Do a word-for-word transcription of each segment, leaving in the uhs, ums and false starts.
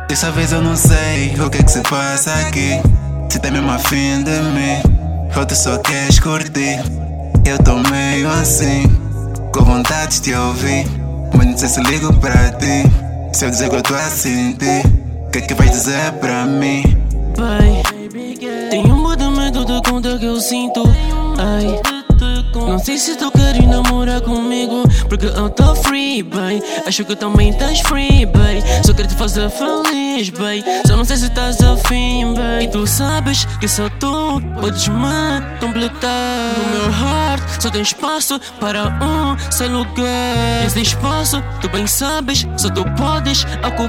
Dessa vez eu não sei o que é que se passa aqui. Se tá mesmo afim de mim, ou tu só queres curtir. Eu tô meio assim, com vontade de te ouvir, mas não sei se ligo pra ti. Se eu dizer que eu tô a sentir, o que é que vais dizer pra mim? Pai, tenho muito medo de contar que eu sinto. Ai, não sei se tu queres namorar comigo, porque eu tô free, bem. Acho que também estás free, bem. Só quero te fazer feliz, bem. Só não sei se estás afim, bem. E tu sabes que só tu podes me completar. No meu heart só tem espaço para um só lugar. Esse espaço tu bem sabes, só tu podes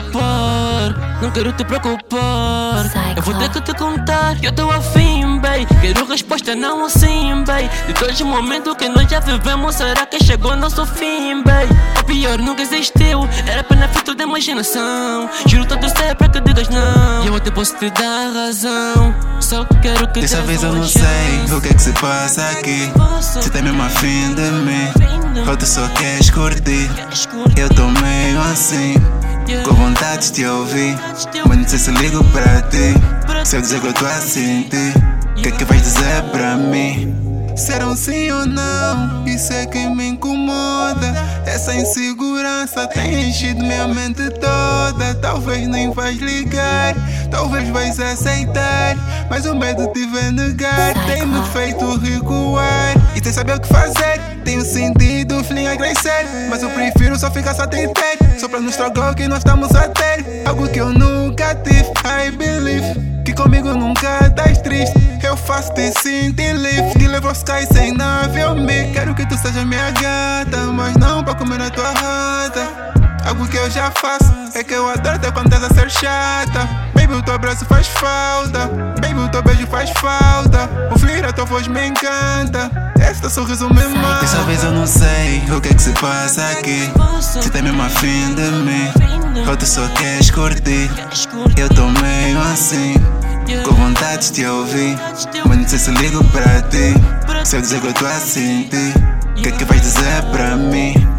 ocupar. Não quero te preocupar, eu vou ter que te contar que eu tô afim, bem. Quero resposta não assim, bem. De todos os momentos que nós já vivemos, será que chegou nosso fim, bem? O pior nunca existiu, era apenas feito de imaginação. Juro todo ser para que digas não, e eu até posso te dar razão. Só quero que dessa vez eu não sei o que é que se passa aqui. Se tá mesmo afim de mim, ou tu só queres curtir. Eu tô meio assim, com vontade de te ouvir, mas não sei se ligo pra ti. Se eu dizer que eu tô a sentir, o que é que vais dizer pra mim? Será um sim ou não, isso é que me incomoda. Essa insegurança tem enchido minha mente toda. Talvez nem vais ligar, talvez vais aceitar, mas o medo de ver negar tem-me feito recuar. E sem saber o que fazer, tenho sentido um feeling a crescer, mas eu prefiro só ficar só ter só pra não estragar o que nós estamos a ter. Algo que eu nunca tive, I believe que comigo nunca estás triste. Eu faço te sentir livre, te levo ao sky sem nave ou me. Quero que tu seja minha gata, mas não pra comer a tua rata. Algo que eu já faço é que eu adoro até quando estás a ser chata. Baby, o teu abraço faz falta, baby, o teu beijo faz falta. O fluir a tua voz me encanta, esse teu sorriso me mata. Dessa vez eu não sei o que é que se passa aqui. Se tá mesmo afim de mim, ou tu só queres curtir. Eu tô meio assim, com vontade de te ouvir, mas não sei se ligo pra ti. Se eu dizer que eu tô a sentir, o que é que vais dizer pra mim?